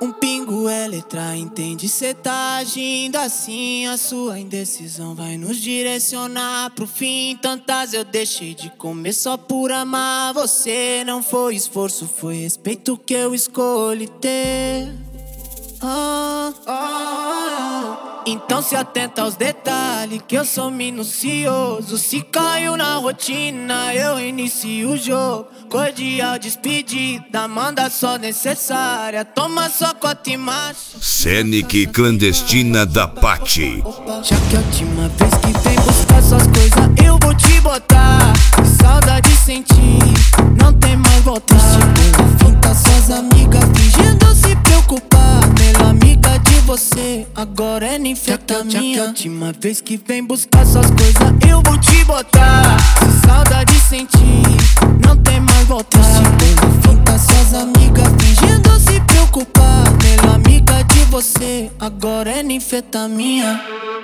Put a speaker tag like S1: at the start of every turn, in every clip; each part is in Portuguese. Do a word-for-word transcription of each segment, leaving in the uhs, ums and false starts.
S1: Um pingo é letra, entende? Cê tá agindo assim, a sua indecisão vai nos direcionar pro fim. Tantas eu deixei de comer só por amar você. Não foi esforço, foi respeito que eu escolhi ter. Ah, ah, ah. Então se atenta aos detalhes, que eu sou minucioso. Se caiu na rotina, eu inicio o jogo. Cordial despedida, manda só necessária. Toma só cota e macho.
S2: Scenic clandestina da Paty.
S1: Já que a última vez que vem buscar suas coisas, eu vou te botar. Que saudade sentir, não tem mais volta. Pela finta, suas amigas fingindo se preocupar. Melhor amiga de você, agora é ninfetamina. Já que a última vez que vem buscar suas coisas, eu vou te botar. Se saudade sentir, não tem mais volta. Pela finta, suas amigas fingindo se preocupar. Melhor amiga de você, agora é ninfetamina.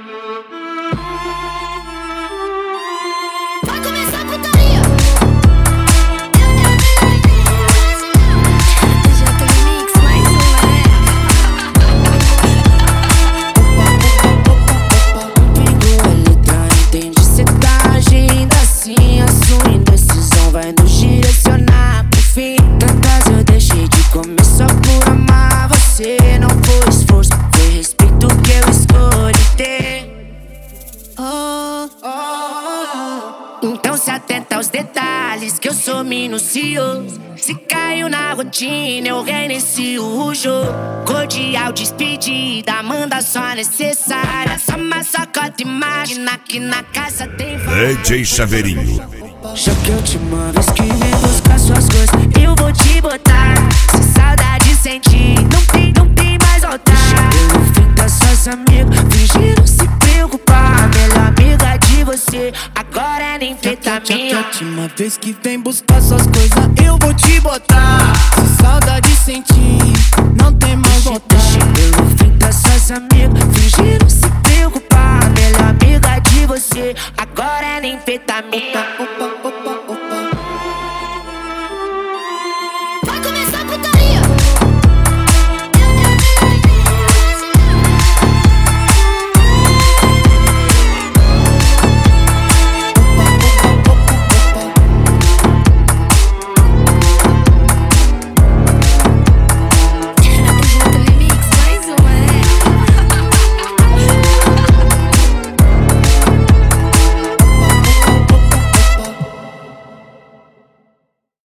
S3: Vai começar a putaria. Já tô remix, mais um, né?
S4: Pingo é letra, entende? Cê tá agindo assim, a sua indecisão vai nos direcionar pro fim. Tantas eu deixei de comer só por amar você. Não foi esforço, foi respeito que eu escolhi ter.
S1: Ah, ah, ah.
S4: Então se atenta aos detalhes, que eu sou minucioso. Se caiu na rotina, eu reinicio o jogo. Cordial despedida, manda só necessária. Soma só cota e imagina que na casa tem
S2: D J Chaveirinho.
S4: Já que a última vez que vem buscar suas coisas, eu vou te botar. Se saudade sentir, não tem, não tem mais volta. Pelo fim das suas amigas, fingindo se preocupar. Melhor amiga de você, agora é
S1: Já que a
S4: ninfetamina.
S1: última vez que vem buscar suas coisas, eu vou te botar.